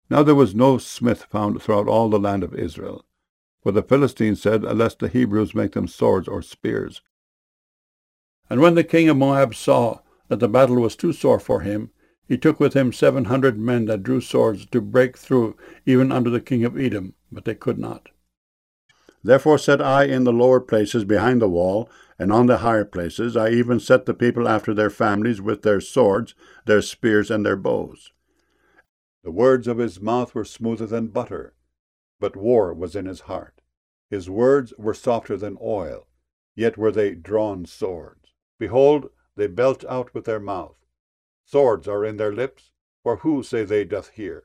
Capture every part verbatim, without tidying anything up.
Now there was no smith found throughout all the land of Israel. For the Philistines said, Lest the Hebrews make them swords or spears. And when the king of Moab saw that the battle was too sore for him, he took with him seven hundred men that drew swords to break through even unto the king of Edom, but they could not. Therefore set I in the lower places behind the wall, and on the higher places I even set the people after their families with their swords, their spears, and their bows. The words of his mouth were smoother than butter, but war was in his heart. His words were softer than oil, yet were they drawn swords. Behold, they belch out with their mouth. Swords are in their lips, for who, say they, doth hear?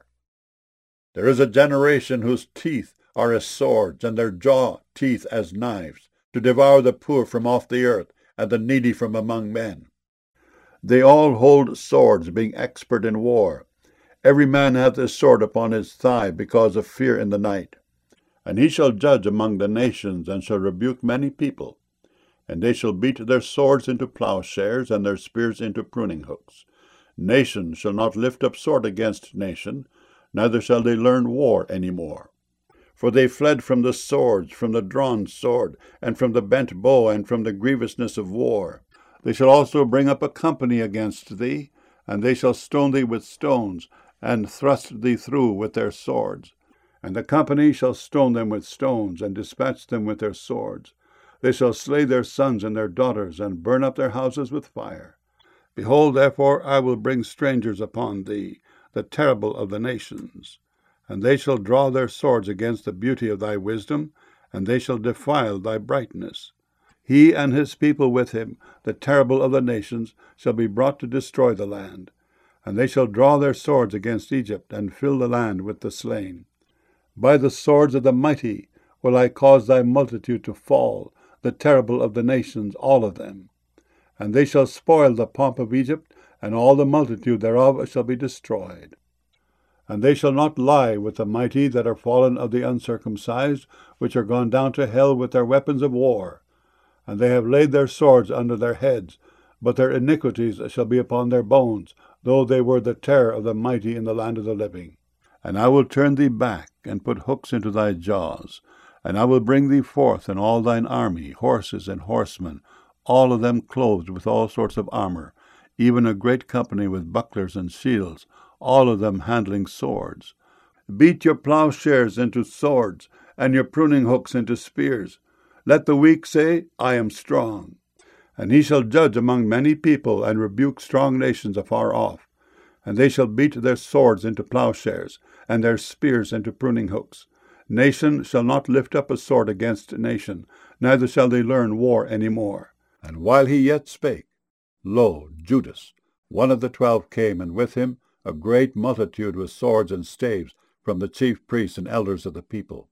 There is a generation whose teeth are as swords, and their jaw teeth as knives, to devour the poor from off the earth, and the needy from among men. They all hold swords, being expert in war. Every man hath his sword upon his thigh, because of fear in the night. And he shall judge among the nations, and shall rebuke many people. And they shall beat their swords into plowshares, and their spears into pruning hooks. Nation shall not lift up sword against nation, neither shall they learn war any more. For they fled from the swords, from the drawn sword, and from the bent bow, and from the grievousness of war. They shall also bring up a company against thee, and they shall stone thee with stones, and thrust thee through with their swords. And the company shall stone them with stones, and dispatch them with their swords. They shall slay their sons and their daughters, and burn up their houses with fire. Behold, therefore, I will bring strangers upon thee, the terrible of the nations. And they shall draw their swords against the beauty of thy wisdom, and they shall defile thy brightness. He and his people with him, the terrible of the nations, shall be brought to destroy the land. And they shall draw their swords against Egypt, and fill the land with the slain. By the swords of the mighty will I cause thy multitude to fall, the terrible of the nations, all of them. And they shall spoil the pomp of Egypt, and all the multitude thereof shall be destroyed. And they shall not lie with the mighty that are fallen of the uncircumcised, which are gone down to hell with their weapons of war. And they have laid their swords under their heads, but their iniquities shall be upon their bones, though they were the terror of the mighty in the land of the living. And I will turn thee back, and put hooks into thy jaws, and I will bring thee forth in all thine army, horses and horsemen, all of them clothed with all sorts of armor, even a great company with bucklers and shields, all of them handling swords. Beat your plowshares into swords, and your pruning hooks into spears. Let the weak say, I am strong. And he shall judge among many people, and rebuke strong nations afar off. And they shall beat their swords into plowshares, and their spears into pruning hooks. Nation shall not lift up a sword against nation, neither shall they learn war any more. And while he yet spake, lo, Judas, one of the twelve, came, and with him a great multitude with swords and staves from the chief priests and elders of the people.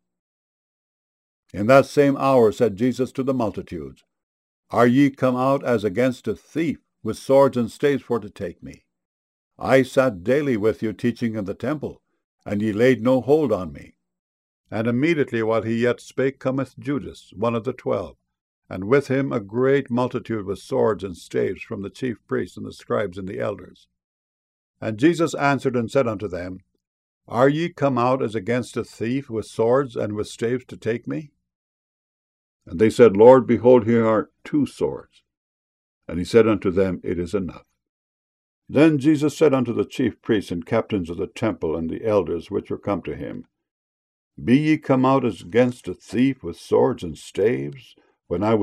In that same hour said Jesus to the multitudes, Are ye come out as against a thief, with swords and staves for to take me? I sat daily with you teaching in the temple, and ye laid no hold on me. And immediately while he yet spake cometh Judas, one of the twelve, and with him a great multitude with swords and staves from the chief priests and the scribes and the elders. And Jesus answered and said unto them, Are ye come out as against a thief, with swords and with staves to take me? And they said, Lord, behold, here are two swords. And he said unto them, It is enough. Then Jesus said unto the chief priests and captains of the temple and the elders which were come to him, Be ye come out as against a thief with swords and staves, when I